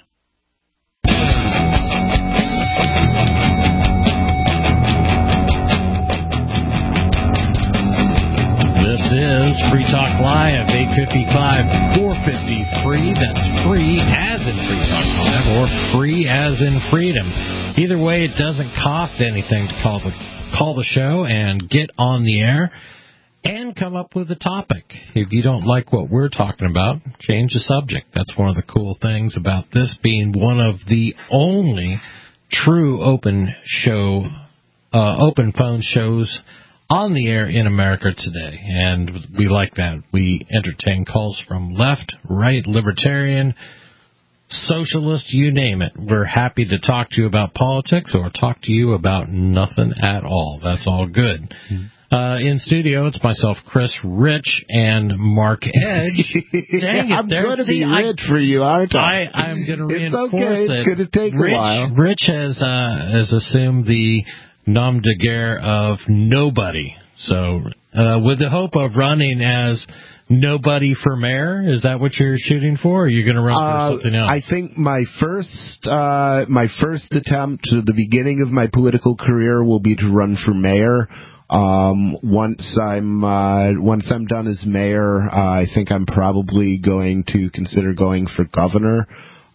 This is Free Talk Live, eight five five, four five zero, free. That's free as in Free Talk Live or free as in freedom. Either way, it doesn't cost anything to call the call the show and get on the air and come up with a topic. If you don't like what we're talking about, change the subject. That's one of the cool things about this being one of the only true open show, uh, open phone shows on the air in America today. And we like that. We entertain calls from left, right, libertarian, socialist, you name it. We're happy to talk to you about politics or talk to you about nothing at all. That's all good. Mm-hmm. Uh, in studio, it's myself, Chris, Rich, and Mark Edge. Dang it,
I'm
there,
going to
see,
be
I,
Rich for you, aren't I?
I I'm going to reinforce
it's okay.
it.
It's going to take
Rich,
a while.
Rich has, uh, has assumed the nom de guerre of nobody. So, uh, with the hope of running as nobody for mayor, is that what you're shooting for, or are you going to run
uh,
for something else?
I think my first uh, my first attempt to the beginning of my political career will be to run for mayor. Um, once I'm uh, once I'm done as mayor, uh, I think I'm probably going to consider going for governor.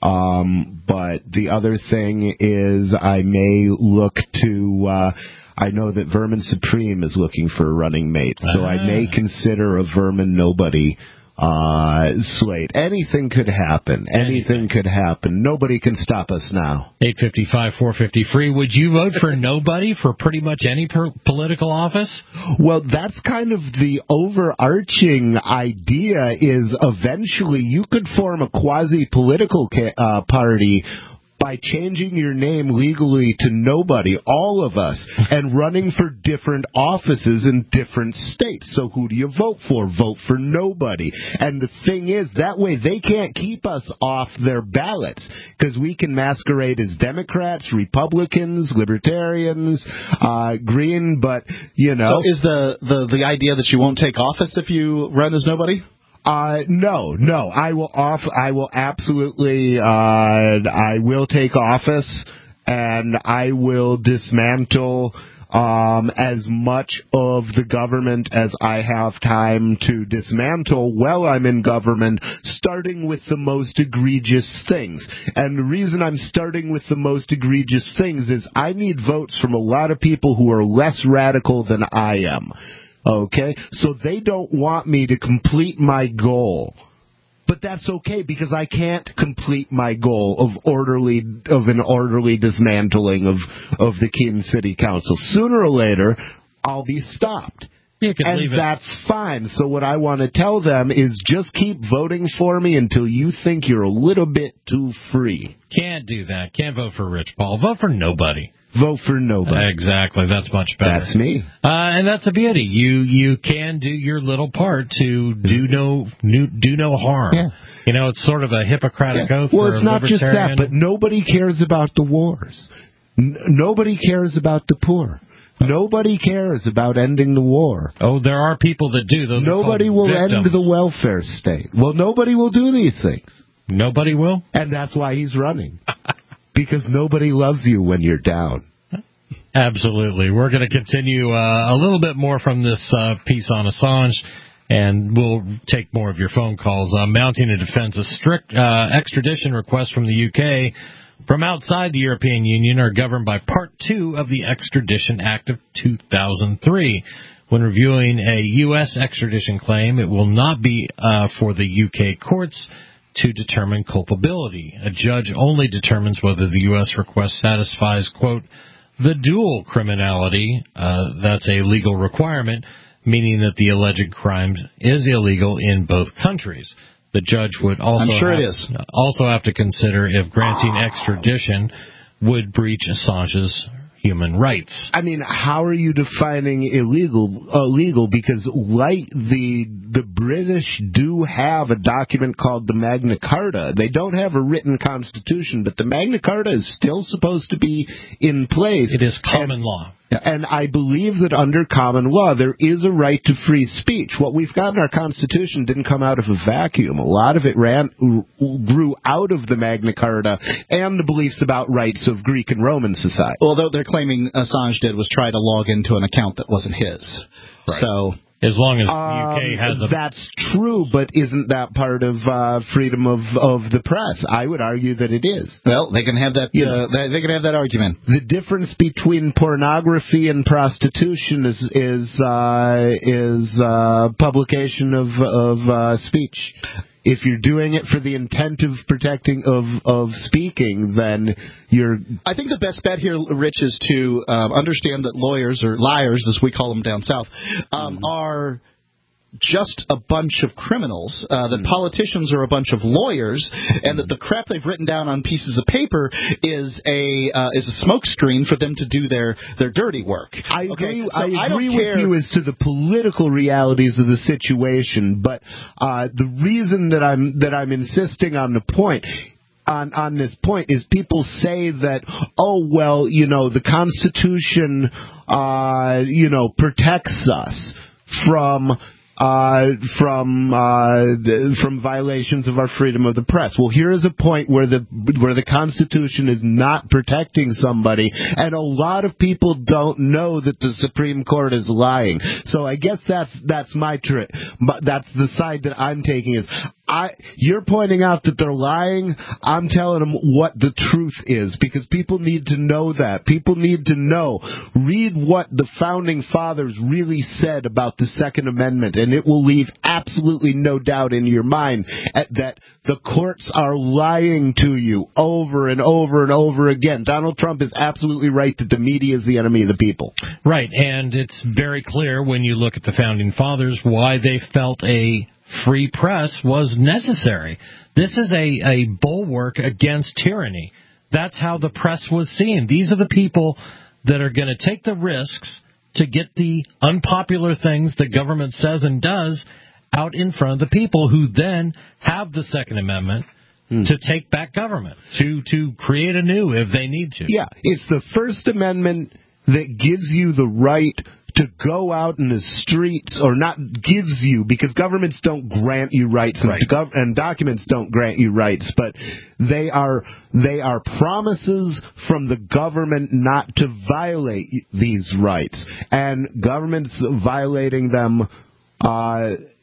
Um, but the other thing is I may look to. Uh, I know that Vermin Supreme is looking for a running mate, so ah. I may consider a Vermin Nobody uh, slate. Anything could happen. Anything could happen. Nobody can stop us now.
eight five five, four five zero, free. Would you vote for nobody for pretty much any per- political office?
Well, that's kind of the overarching idea is eventually you could form a quasi-political ca- uh, party by changing your name legally to nobody, all of us, and running for different offices in different states. So who do you vote for? Vote for nobody. And the thing is, that way they can't keep us off their ballots, because we can masquerade as Democrats, Republicans, Libertarians, uh, Green, but, you know.
So is the, the, the idea that you won't take office if you run as nobody?
Uh, no, no. I will off. I will absolutely. Uh, I will take office, and I will dismantle um, as much of the government as I have time to dismantle while I'm in government, starting with the most egregious things. And the reason I'm starting with the most egregious things is I need votes from a lot of people who are less radical than I am. Okay? So they don't want me to complete my goal. But that's okay, because I can't complete my goal of orderly of an orderly dismantling of, of the Keene City Council. Sooner or later, I'll be stopped.
You can
and
leave it.
That's fine. So what I want to tell them is just keep voting for me until you think you're a little bit too free.
Can't do that. Can't vote for Rich Paul. Vote for nobody.
Vote for nobody.
Exactly. That's much better.
That's me.
Uh, and that's the beauty. You you can do your little part to do no do no harm.
Yeah.
You know, it's sort of a Hippocratic
yeah.
oath.
Well,
for
it's not just that, but nobody cares about the wars. N- nobody cares about the poor. Nobody cares about ending the war.
Oh, there are people that do. Those
nobody will
victims.
end the welfare state. Well, nobody will do these things.
Nobody will?
And that's why he's running. Because nobody loves you when you're down.
Absolutely. We're going to continue uh, a little bit more from this uh, piece on Assange, and we'll take more of your phone calls. Uh, mounting a defense, a strict uh, extradition request from the U K from outside the European Union are governed by Part two of the Extradition Act of two thousand three. When reviewing a U S extradition claim, it will not be uh, for the U K courts to determine culpability. A judge only determines whether the U S request satisfies, quote, the dual criminality, uh, that's a legal requirement, meaning that the alleged crime is illegal in both countries. The judge would also
I'm sure
have,
it is.
also have to consider if granting extradition would breach Assange's human rights.
I mean, how are you defining illegal? Illegal because, like the the British do have a document called the Magna Carta. They don't have a written constitution, but the Magna Carta is still supposed to be in place.
It is common
and,
law.
And I believe that under common law, there is a right to free speech. What we've got in our Constitution didn't come out of a vacuum. A lot of it ran, grew out of the Magna Carta and the beliefs about rights of Greek and Roman society.
Although they're claiming Assange did was try to log into an account that wasn't his. Right. So...
As long as the
um,
U K has a...
That's true, but isn't that part of uh, freedom of, of the press? I would argue that it is.
Well, they can have that. Uh, they, they can have that argument.
The difference between pornography and prostitution is is uh, is uh, publication of of uh, speech. If you're doing it for the intent of protecting of of speaking, then you're.
I think the best bet here, Rich, is to uh, understand that lawyers, or liars as we call them down south, um, mm-hmm. are just a bunch of criminals, uh, that mm. politicians are a bunch of lawyers, and that the crap they've written down on pieces of paper is a uh, is a smokescreen for them to do their, their dirty work.
I
okay?
agree,
so
I
I
agree
don't
with
care.
you as to the political realities of the situation, but uh, the reason that I'm that I'm insisting on the point On, on this point is people say that, oh, well, you know, the Constitution, uh, you know, protects us from uh, from uh, the, from violations of our freedom of the press. Well, here is a point where the where the Constitution is not protecting somebody, and a lot of people don't know that the Supreme Court is lying. So I guess that's that's my trick. But that's the side that I'm taking is. I, you're pointing out that they're lying. I'm telling them what the truth is, because people need to know that. People need to know. Read what the Founding Fathers really said about the Second Amendment, and it will leave absolutely no doubt in your mind that the courts are lying to you over and over and over again. Donald Trump is absolutely right that the media is the enemy of the people.
Right, and it's very clear when you look at the Founding Fathers why they felt a free press was necessary. This is a, a bulwark against tyranny. That's how the press was seen. These are the people that are going to take the risks to get the unpopular things the government says and does out in front of the people, who then have the Second Amendment mm. to take back government, to, to create a new if they need to.
Yeah, it's the First Amendment that gives you the right to go out in the streets, or not gives you, because governments don't grant you rights, and,
right.
gov- and documents don't grant you rights, but they are they are promises from the government not to violate these rights, and governments violating them uh,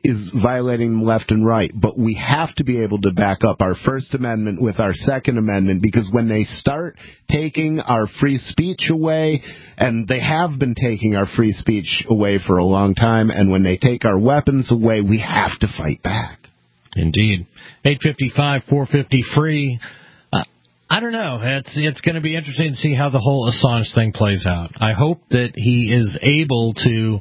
is violating them left and right. But we have to be able to back up our First Amendment with our Second Amendment, because when they start taking our free speech away, and they have been taking our free speech away for a long time, and when they take our weapons away, we have to fight back.
Indeed. eight five five, four five zero, free. Uh, I don't know. It's it's going to be interesting to see how the whole Assange thing plays out. I hope that he is able to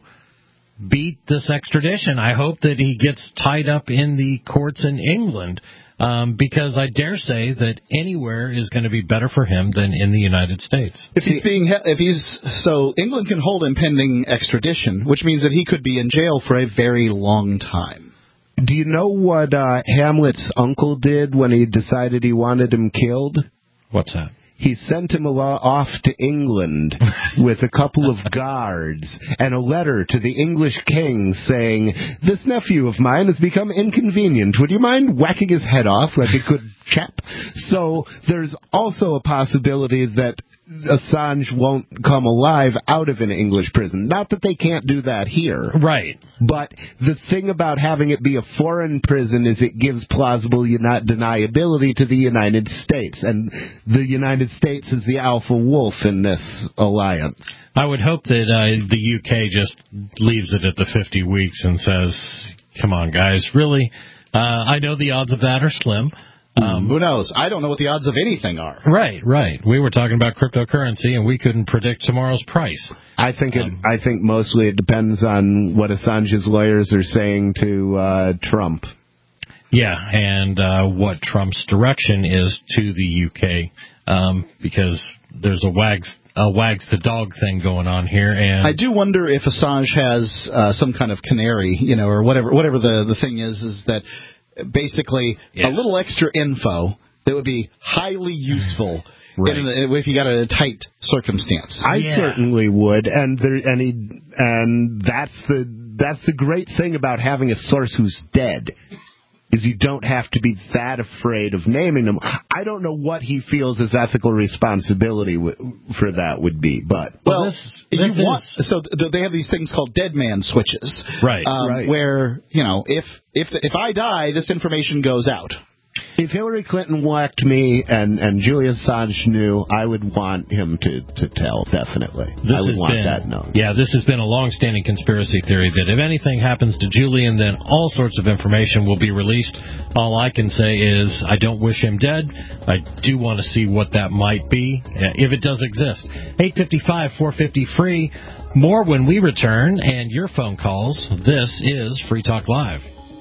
beat this extradition. I hope that he gets tied up in the courts in England, um, because I dare say that anywhere is going to be better for him than in the United States.
If he's being, if he's so, England can hold him pending extradition, which means that he could be in jail for a very long time.
Do you know what uh, Hamlet's uncle did when he decided he wanted him killed?
What's that?
He sent him off to England with a couple of guards and a letter to the English king saying, "This nephew of mine has become inconvenient. Would you mind whacking his head off like a good chap?" So there's also a possibility that Assange won't come alive out of an English prison. Not that they can't do that here.
Right.
But the thing about having it be a foreign prison is it gives plausible deniability to the United States. And the United States is the alpha wolf in this alliance.
I would hope that uh, the U K just leaves it at the fifty weeks and says, come on, guys, really? Uh, I know the odds of that are slim.
Um, Who knows? I don't know what the odds of anything are.
Right, right. We were talking about cryptocurrency, and we couldn't predict tomorrow's price.
I think it. Um, I think mostly it depends on what Assange's lawyers are saying to uh, Trump.
Yeah, and uh, what Trump's direction is to the U K, um, because there's a wags a wags the dog thing going on here. And
I do wonder if Assange has uh, some kind of canary, you know, or whatever. Whatever the the thing is, is that. Basically, yeah. a little extra info that would be highly useful right. in a, if you got a tight circumstance.
I
yeah.
certainly would, and there, and he, and that's the that's the great thing about having a source who's dead. Is you don't have to be that afraid of naming them. I don't know what he feels his ethical responsibility w- for that would be, but
well,
well this, this
you
is...
want, so th- they have these things called dead man switches,
right?
Um,
right.
Where you know if if the, if I die, this information goes out.
If Hillary Clinton whacked me and, and Julian Assange knew, I would want him to, to tell, definitely.
This
I would
has
want
been,
that known.
Yeah, this has been a long-standing conspiracy theory that if anything happens to Julian, then all sorts of information will be released. All I can say is I don't wish him dead. I do want to see what that might be, if it does exist. eight five five, four five zero, free. More when we return, and your phone calls. This is Free Talk Live.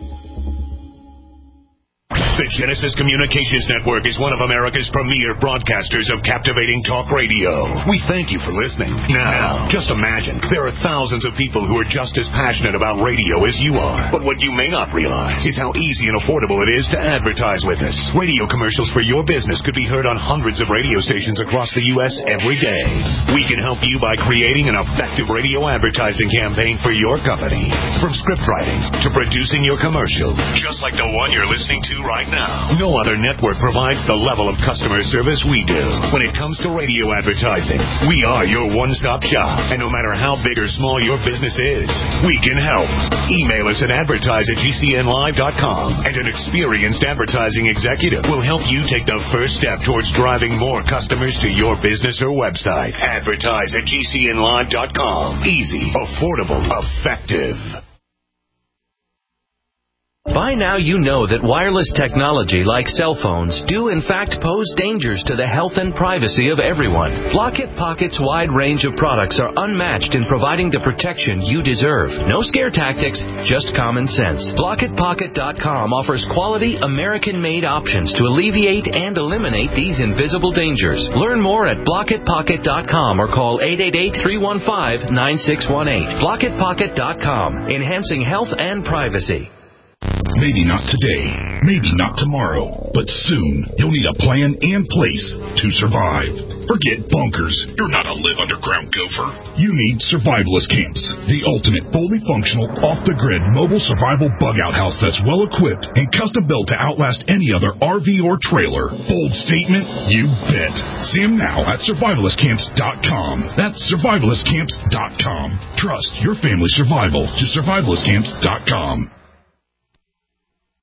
The Genesis Communications Network is one of America's premier broadcasters of captivating talk radio. We thank you for listening. Now, just imagine, there are thousands of people who are just as passionate about radio as you are. But what you may not realize is how easy and affordable it is to advertise with us. Radio commercials for your business could be heard on hundreds of radio stations across the U S every day. We can help you by creating an effective radio advertising campaign for your company. From script writing to producing your commercial, just like the one you're listening to right now. No other network provides the level of customer service we do. When it comes to radio advertising, we are your one-stop shop. And no matter how big or small your business is, we can help. Email us at advertise at G C N live dot com, and an experienced advertising executive will help you take the first step towards driving more customers to your business or website. Advertise at G C N live dot com. Easy, affordable, effective.
By now you know that wireless technology like cell phones do in fact pose dangers to the health and privacy of everyone. Blockit Pocket's wide range of products are unmatched in providing the protection you deserve. No scare tactics, just common sense. Blockit Pocket dot com offers quality American-made options to alleviate and eliminate these invisible dangers. Learn more at Blockit Pocket dot com or call eight eight eight, three one five, nine six one eight. Blockit Pocket dot com, enhancing health and privacy.
Maybe not today, maybe not tomorrow, but soon you'll need a plan and place to survive. Forget bunkers. You're not a live underground gopher. You need survivalist camps, the ultimate fully functional, off-the-grid mobile survival bug-out house that's well-equipped and custom-built to outlast any other R V or trailer. Bold statement? You bet. See them now at survivalist camps dot com. That's survivalist camps dot com. Trust your family's survival to survivalist camps dot com.